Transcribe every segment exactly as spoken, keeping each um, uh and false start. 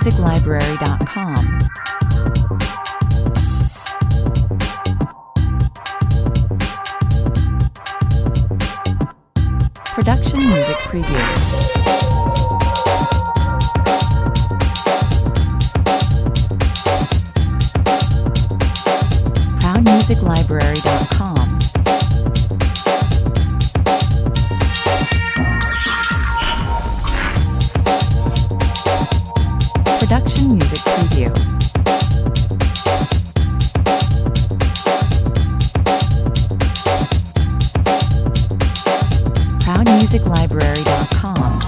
music library dot com. Production Music Preview. proud music library dot com. Production Music Preview. proud music library dot com.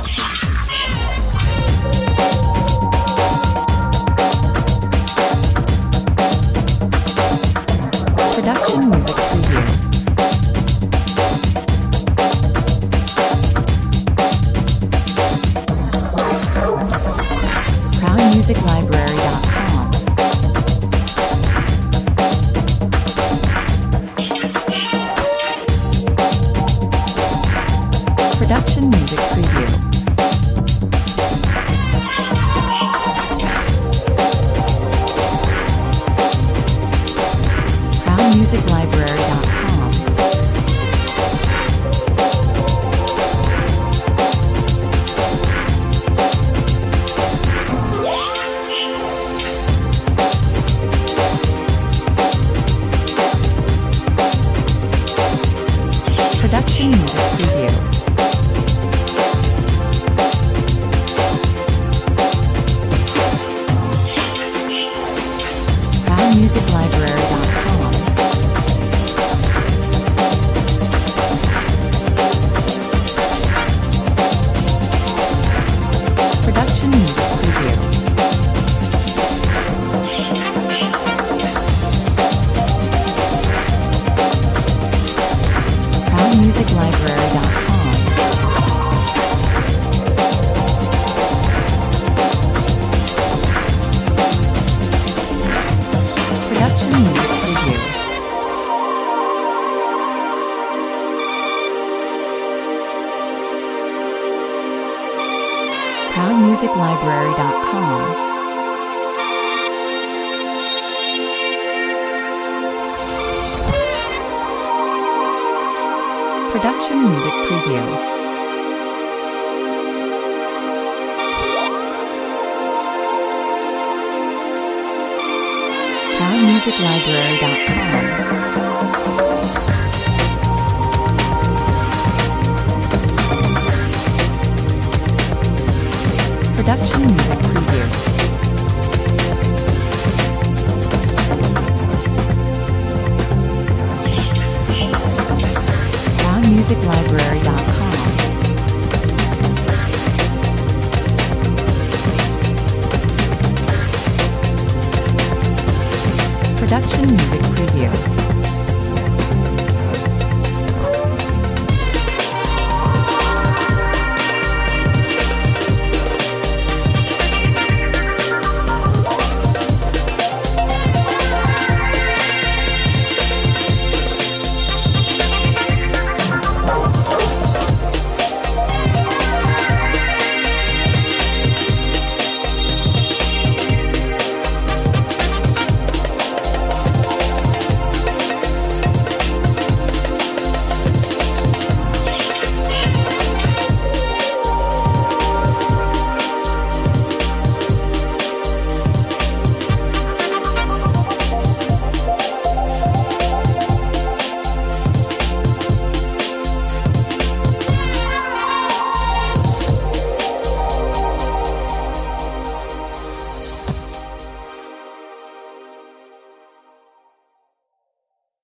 Production Music Preview. proud music library dot com. Production Music Preview. proud music library dot com. Production Music Preview. proud music library dot com. Production Music Preview. proud music library dot com. Production Music Preview. proud music library dot com. Production Music Preview. proud music library dot com. Production Music Preview. proud music library dot com. Production Music